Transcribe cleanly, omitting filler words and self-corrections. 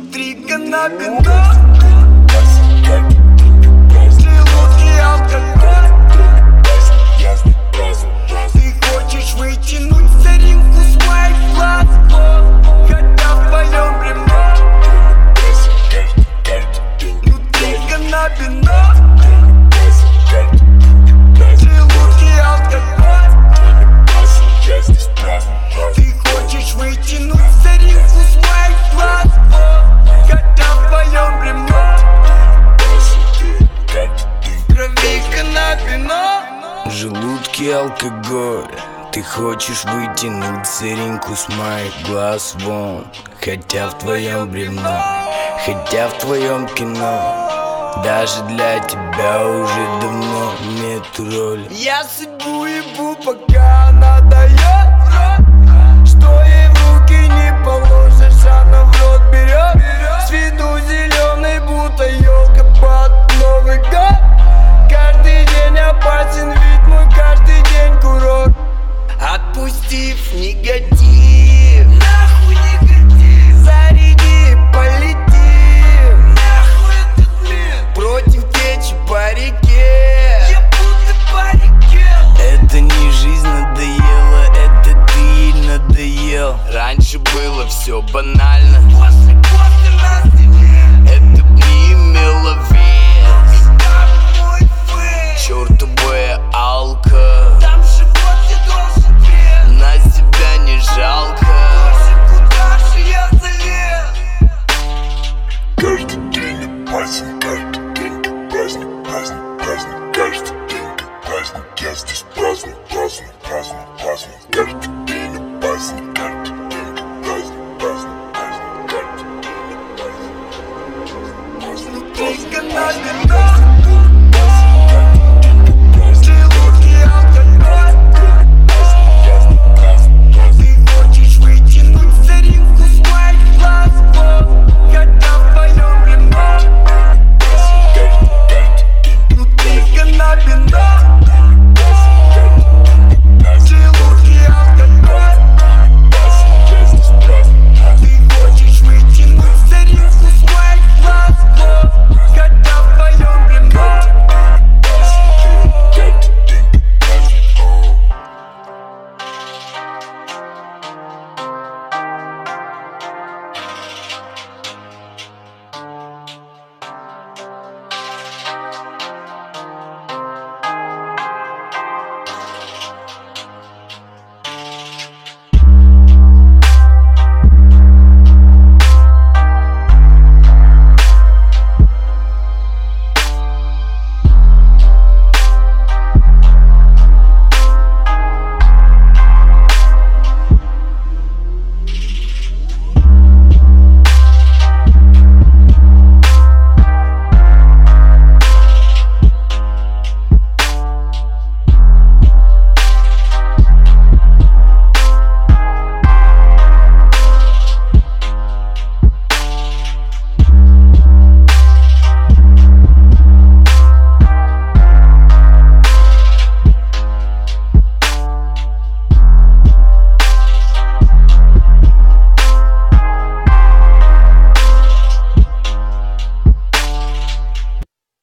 Внутри каннабинол, желудки алкоголь. Ты хочешь вытянуть соринку с моих глаз, хотя в твоем бревно. Внутри каннабинол, желудки алкоголь. Ты хочешь вытянуть соринку с моих глаз, хотя в твоем бревно. Крови каннабинол, желудки алкоголь. Ты хочешь вытянуть сыринку с моих глаз вон, хотя в твоем бревно, хотя в твоем кино. Даже для тебя уже давно нет роли. Я судьбу ебу, пока она дает, что ей в руки не положишь, она в рот берет. С виду зеленый, будто елка под Новый год. Каждый день опасен, ведь мой каждый день курорт. Отпустив негатив, нахуй негатив, заряди, полетим, нахуй этот мир. Против течи по реке, я будто по реке. Это не жизнь надоела, это ты ей надоел. Раньше было все банально, после нас нет. Это б не имело вес, мой фейс. Чёртовая алка, там живот я должен бред. На себя не жалко, боже, куда же я залез? Каждый день опасен, каждый день праздник, праздник, праздник. Каждый день праздник, я здесь праздник, праздник, праздник, праздник. Каждый день опасен,